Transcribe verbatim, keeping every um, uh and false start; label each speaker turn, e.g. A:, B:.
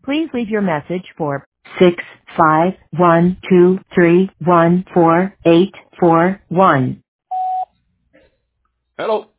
A: Please leave your message for six five one two three one four eight four one.
B: Hello.